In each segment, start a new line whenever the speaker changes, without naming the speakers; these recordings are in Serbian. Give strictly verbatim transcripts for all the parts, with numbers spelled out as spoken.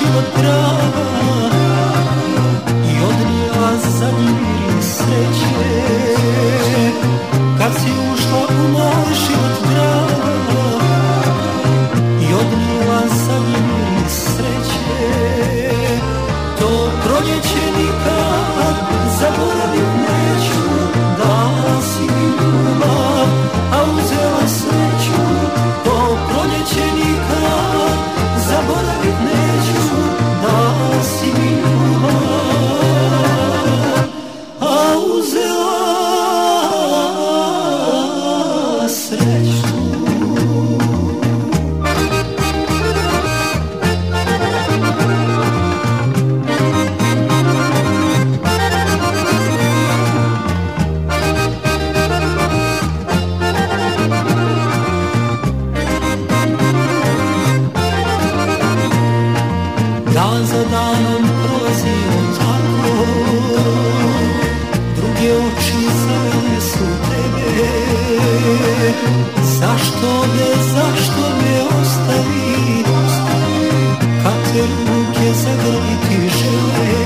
život draga i odnijela zadnji miris sreće. Kad si ušla u moj život draga i odnijela zadnji miris sreće, to proljeće nikad zaboravit neću. Dala si mi ljubav, a uzela sreću. To proljeće nikad zaboravit neću. Dala si mi ljubav, a uzela sreću. Dan za danom prolazimo tako, druge oči zavele su tebe. Zašto me, zašto me ostavi, kad te ruke zagrliti žele?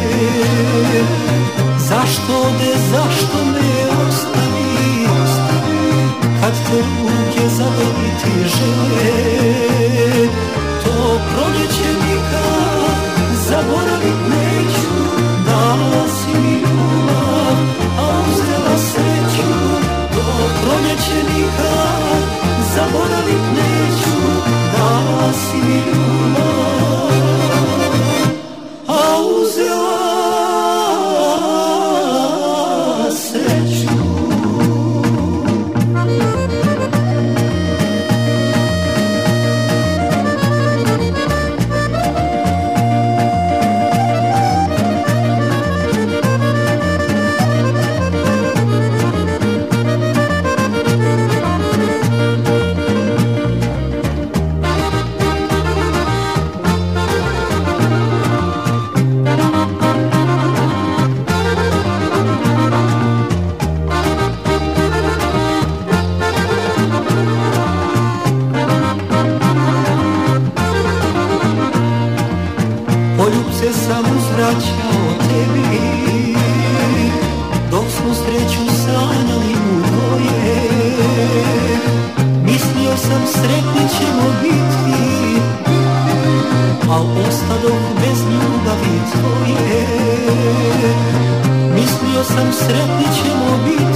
Zašto me, zašto me ostavi, kad te ruke zagrliti žele? To proljeće nikad zaboravit neću. Dala si mi ljubav, a uzela sreću. To proljeće nikad zaboravit neću. Dala si mi ljubav, a uzela sreću. Poljubce sam uzvraćao tebi, dok smo sreću sanjali u dvoje. Mislio sam sretni ćemo biti, al ostadoh bez ljubavi tvoje. Mislio sam sretni ćemo biti,